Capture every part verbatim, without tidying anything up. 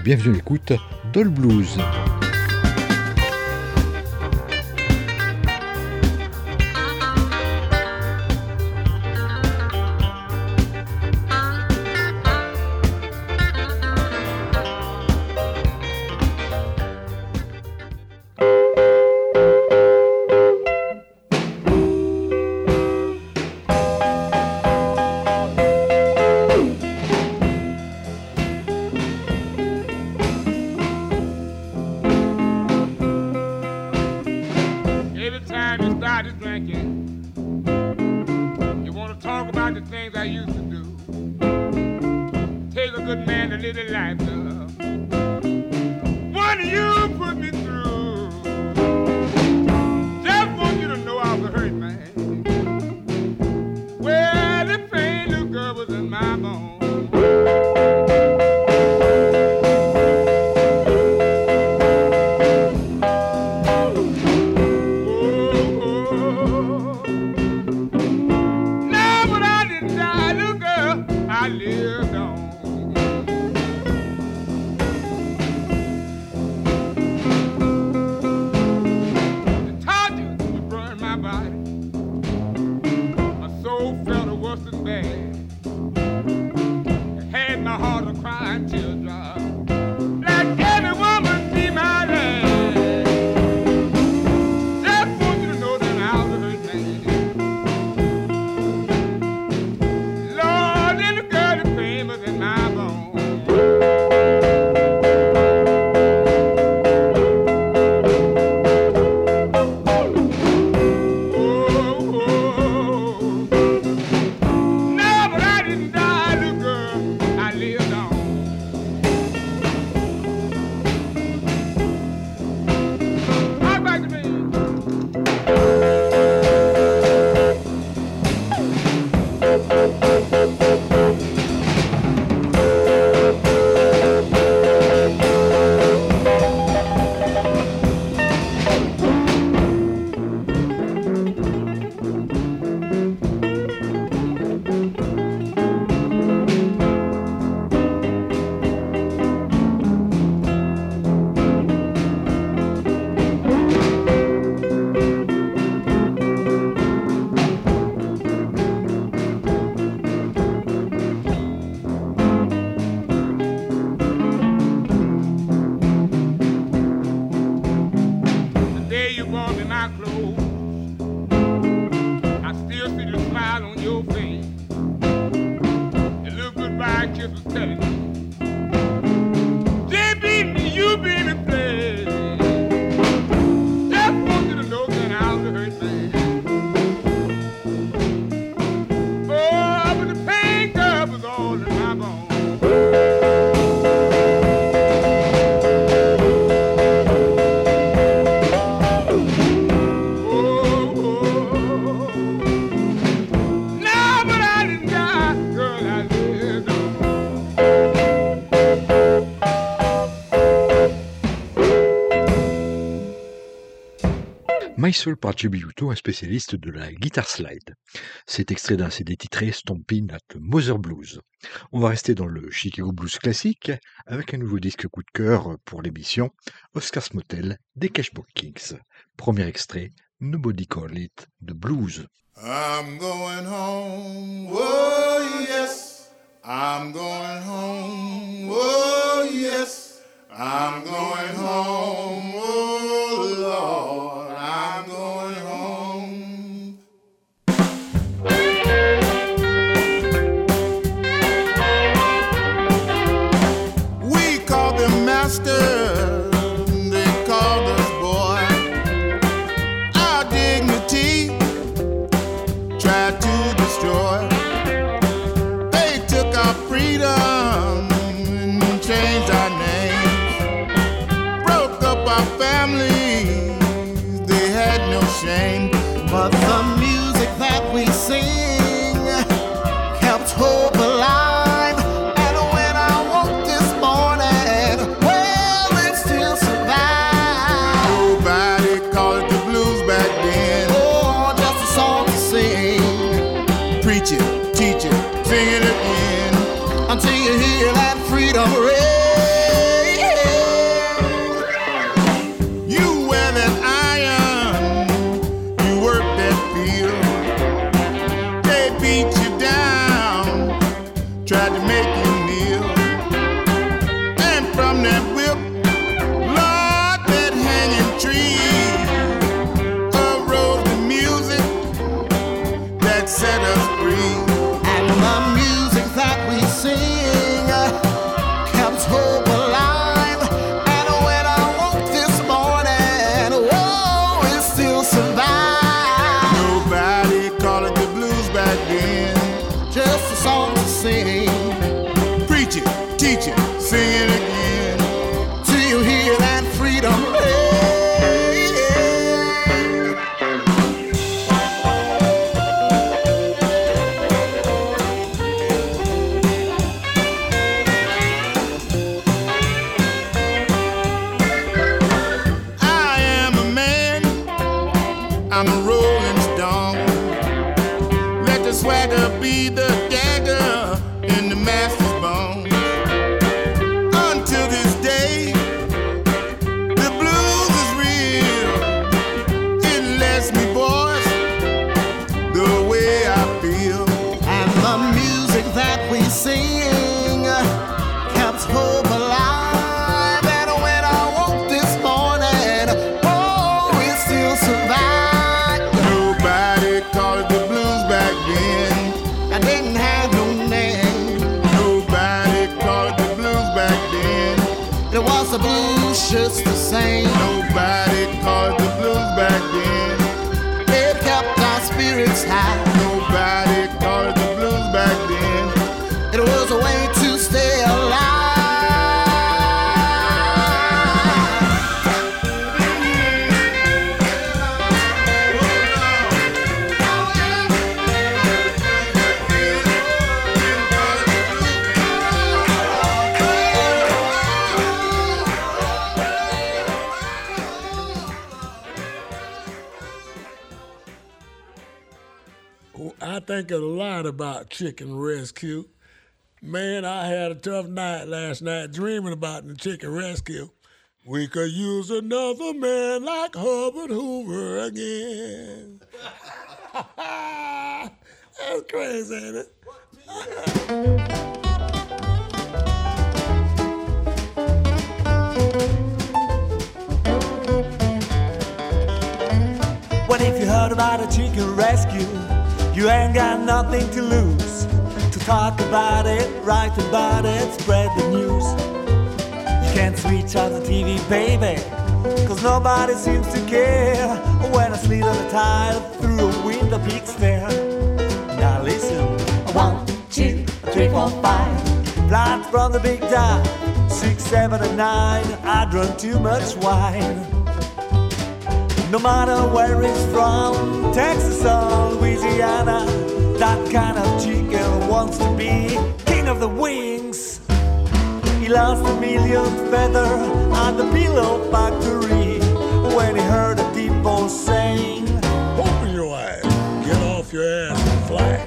bienvenue à l'écoute d'All Blues. My Soul par Joby Utah, un spécialiste de la guitare slide. C'est extrait d'un C D titré Stompin' at Mother Blues. On va rester dans le Chicago Blues classique avec un nouveau disque coup de cœur pour l'émission Oscar's Motel des Cashbox Kings. Premier extrait, Nobody Call It the Blues. I'm going home, oh yes, I'm going home, oh yes, I'm going home, oh Lord, I'm going home. We called them master, they called us boy. Our dignity tried to destroy. They took our freedom and changed our names, broke up our families, they had no shame. But the music that we sing kept hope alive. And when I woke this morning, well, it still survived. Nobody called it the blues back then. Oh, just a song to sing. Preach it, teach it, sing it again, until you hear that freedom ring. sing. Preach it, teach it, sing it again, till you hear that freedom ring. I'm a rolling stone. Let the swagger be the dagger in the master's bone. Until this day, the blues is real. It lets me voice the way I feel. And the music that we sing keeps hope alive. And when I woke this morning, oh, we still survive. The blues just the same. Nobody called the blues back then. It kept our spirits high. Nobody called the blues back then. It was a way to stay alive. I think a lot about Chicken Rescue. Man, I had a tough night last night dreaming about the Chicken Rescue. We could use another man like Hubbard Hoover again. That's crazy, ain't it? What if you heard about a Chicken Rescue? You ain't got nothing to lose. To talk about it, write about it, spread the news. You can't switch on the T V, baby, cause nobody seems to care when I slid on a tile through a window peak stare. Now listen. One, two, three, four, five. Flight from the big dive. Six, seven, and nine. I drank too much wine. No matter where it's from, Texas or Louisiana, that kind of chicken wants to be king of the wings. He lost a million feather at the pillow factory when he heard a deep voice saying, open your eyes, get off your ass and fly.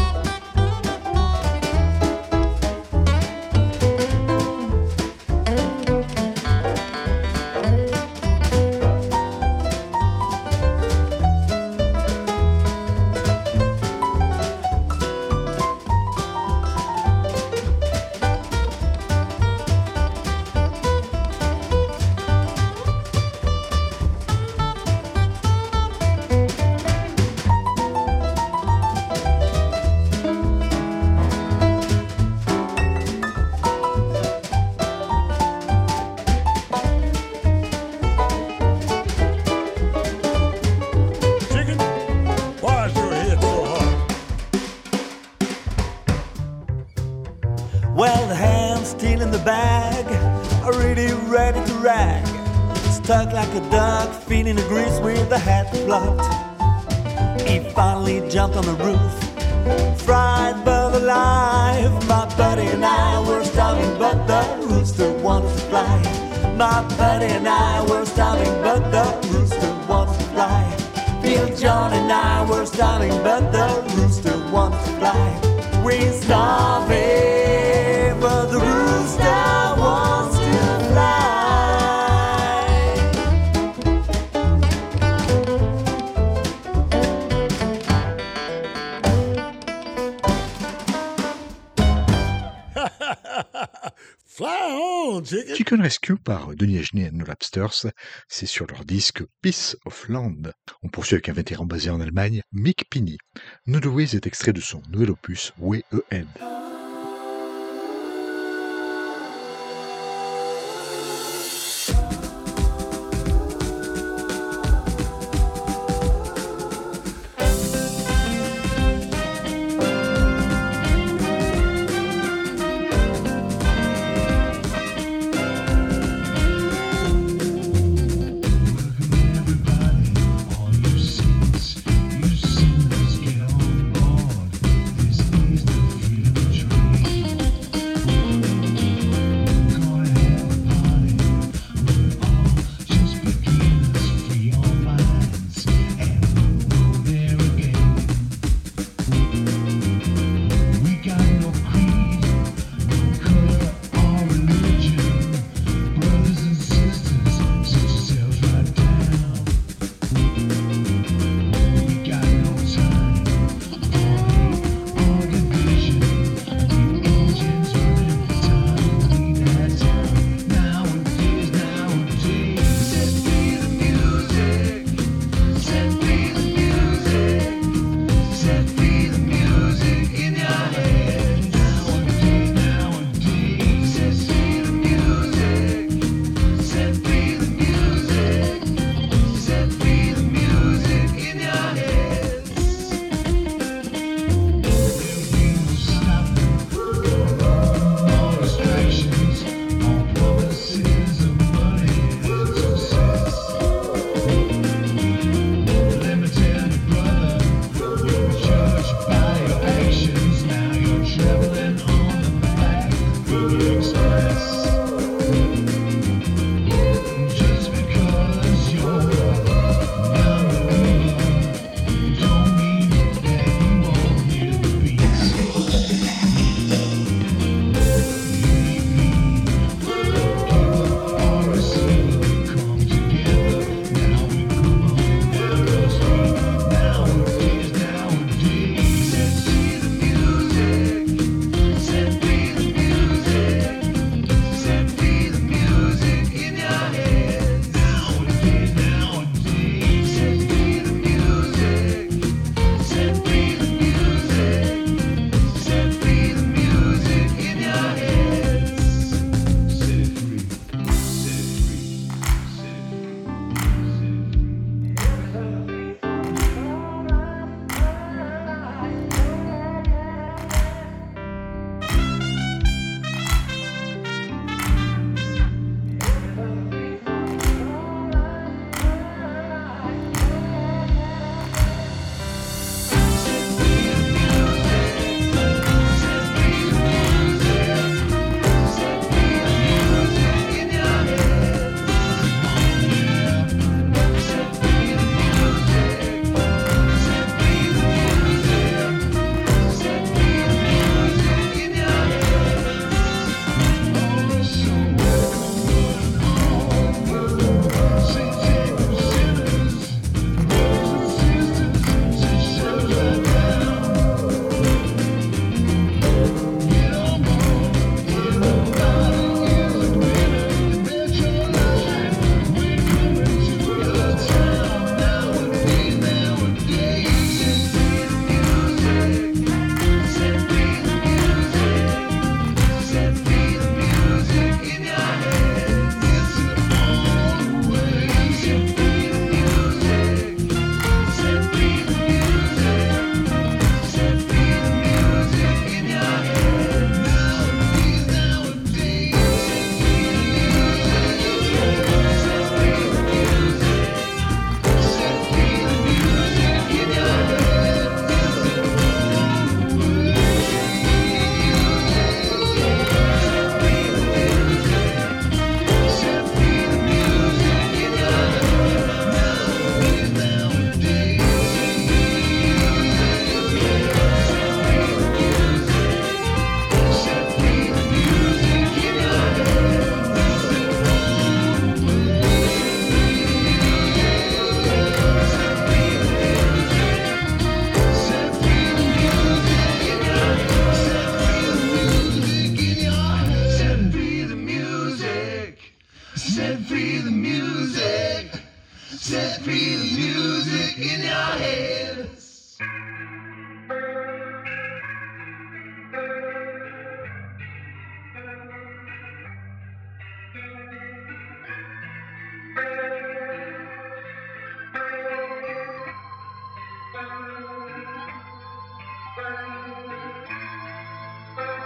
Well, the hand's still in the bag, already ready to rag. Stuck like a duck, feeding the grease with the head plucked. He finally jumped on the roof, fried but alive. My buddy and I were starving, but the rooster wanted to fly. My buddy and I were starving, but the rooster wanted to fly. Bill, John and I were starving, but the rooster wanted to fly. We're starving, but the rooster wants to fly. Fly on, chicken. Chicken Rescue par Denny Agenais and the Lapsters, c'est sur leur disque Piece of Land. On poursuit avec un vétéran basé en Allemagne, Mick Pinney. No The Ways est extrait de son nouvel opus Way Ahead.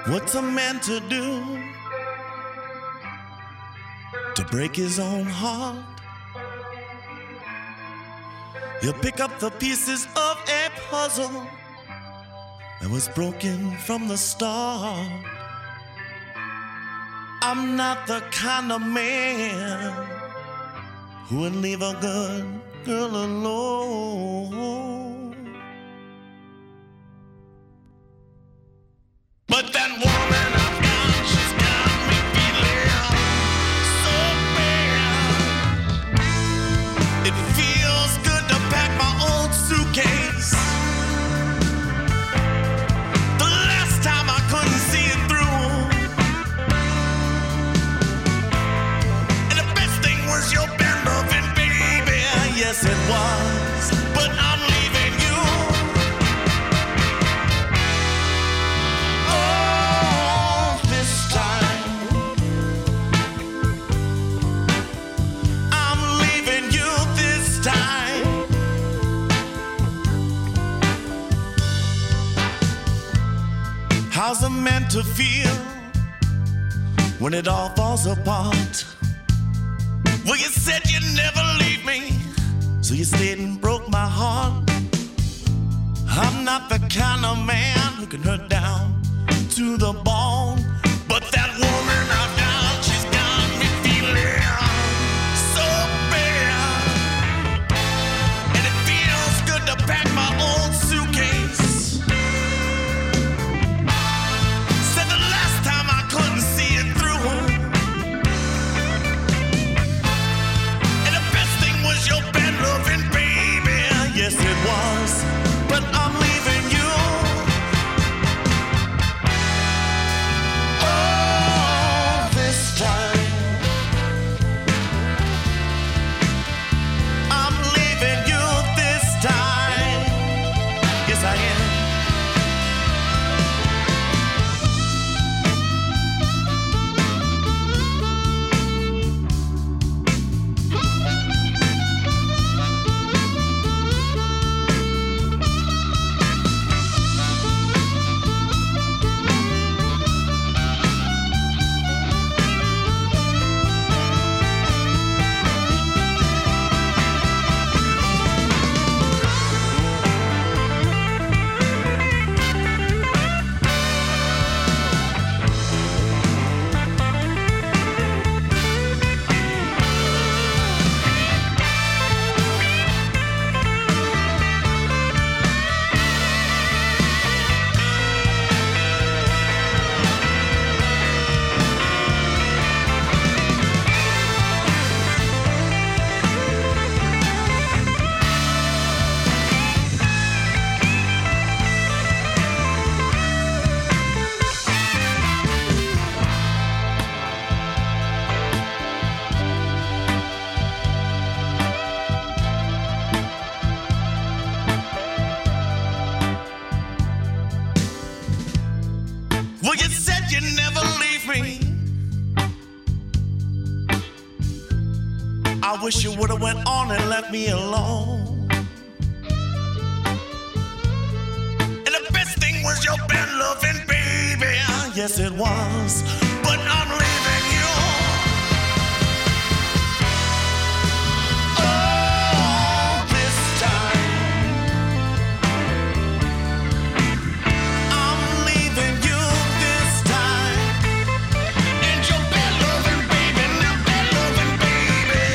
What's a man to do to break his own heart? He'll pick up the pieces of a puzzle that was broken from the start. I'm not the kind of man who would leave a good girl alone. But that woman I've got, she's got me feeling so bad. It feels good to pack my old suitcase. The last time I couldn't see it through. And the best thing was your bad loving, baby. Yes, it was. But I'm leaving you. Oh, this time I'm leaving you this time. How's a man to feel when it all falls apart? Well, you said you'd never leave me, so you stayed and broke my heart. I'm not the kind of man who can hurt down to the bone, but that woman I've got, she's got me feeling so bad. And it feels good to pack my old suitcase. Said the last time I couldn't see it through. And the best thing was your bad loving, baby. Yes, it was. But I'm leaving you. Oh, this time I'm leaving you this time. Yes, I am. Well, you said you'd never leave me. I wish you would've went on and left me alone. And the best thing was your bad loving, baby. Yes, it was. But I'm leaving you. Oh, this time I'm leaving you this time. And your bad loving, baby, now bad loving, baby.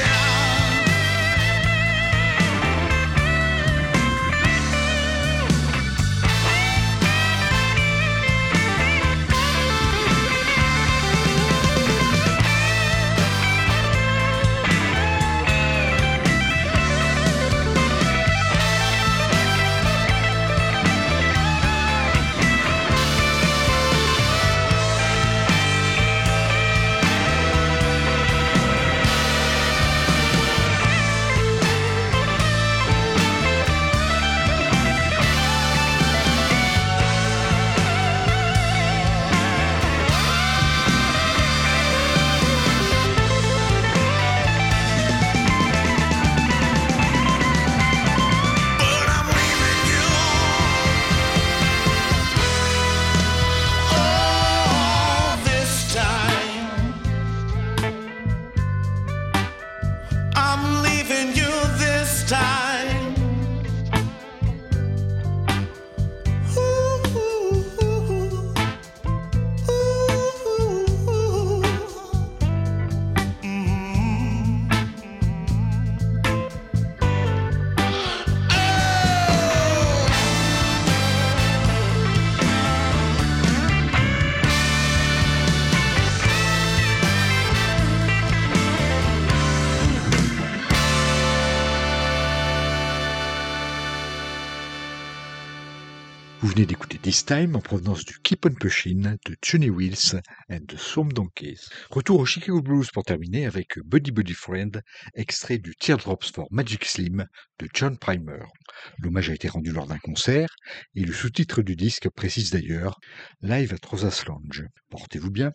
Vous venez d'écouter This Time en provenance du Keep on Pushin' de Johnny Wills and the Swamp Donkeys. Retour au Chicago Blues pour terminer avec Buddy Buddy Friend, extrait du Teardrops for Magic Slim de John Primer. L'hommage a été rendu lors d'un concert et le sous-titre du disque précise d'ailleurs Live at Rosa's Lounge. Portez-vous bien.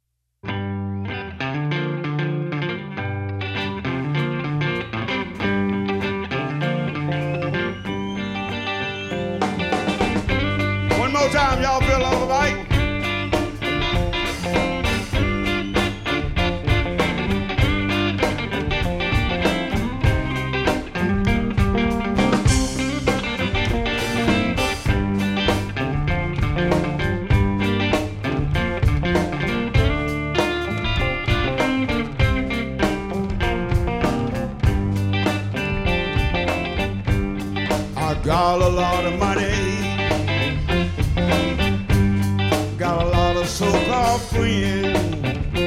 One more time, y'all feel all right? Got a lot of money, got a lot of so-called friends.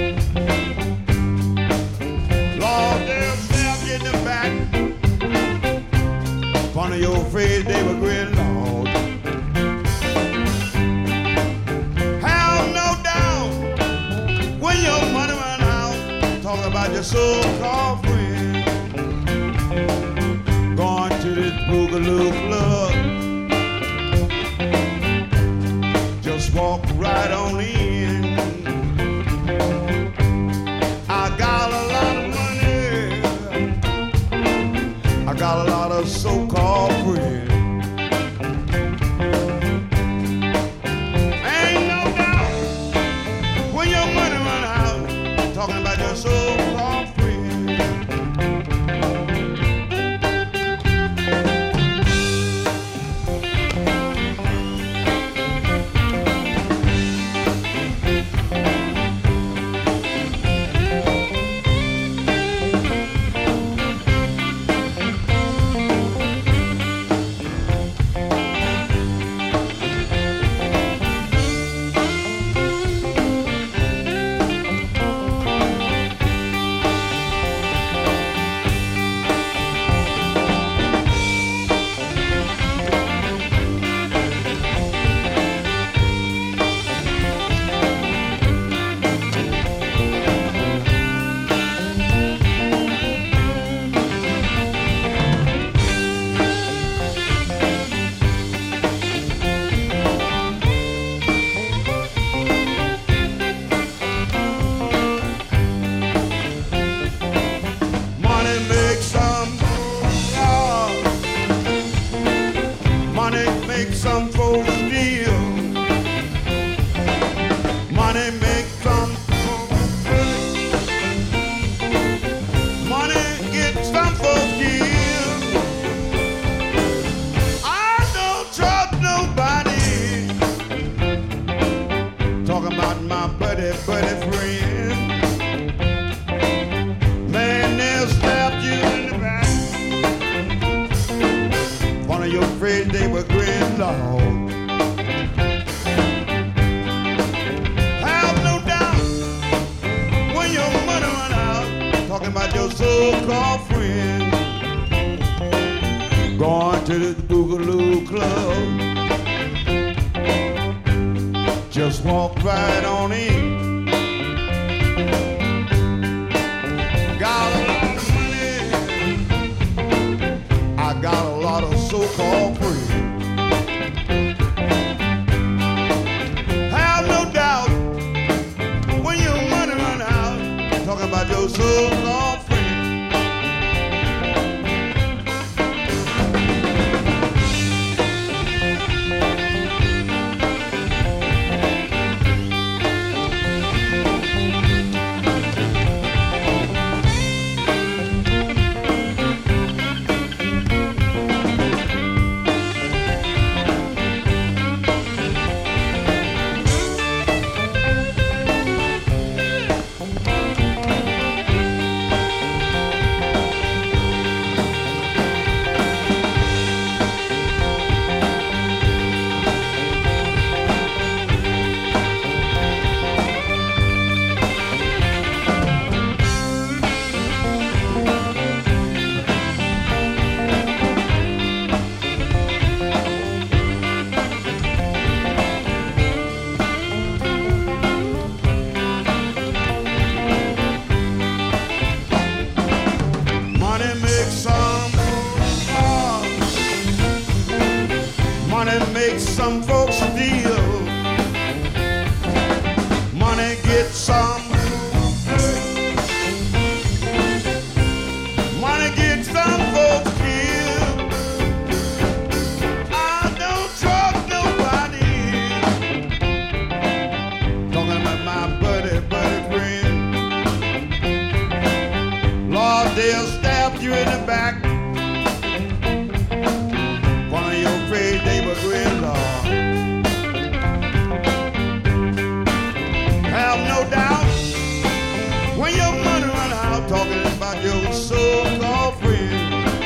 Lord, they'll stab you in the back. Front of your face, they will grin, Lord. Have no doubt when your money run out, talk about your so-called friends. Going to this Boogaloo Club, just walk right on in. I got a lot of money, I got a lot of so-called friends. Ain't no doubt when your money run out, talking about your so-called friends. some folks steal. Money gets some. Money gets some folks killed. I don't trust nobody. Talking about my buddy, buddy friend. Lord, they'll stab you in the back. One of your crazy neighbor grin, Lord. Have no doubt when your money run out, talking about your so-called friend.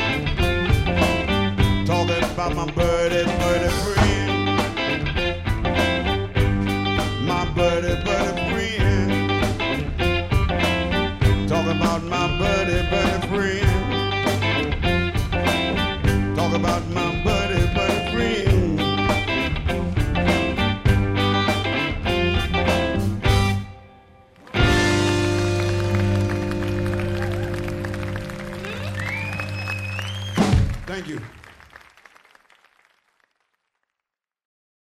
Talking about my buddy, buddy friend. My buddy, buddy friend. Talking about my buddy, buddy friend. Talk about my buddy, buddy friend. Thank you.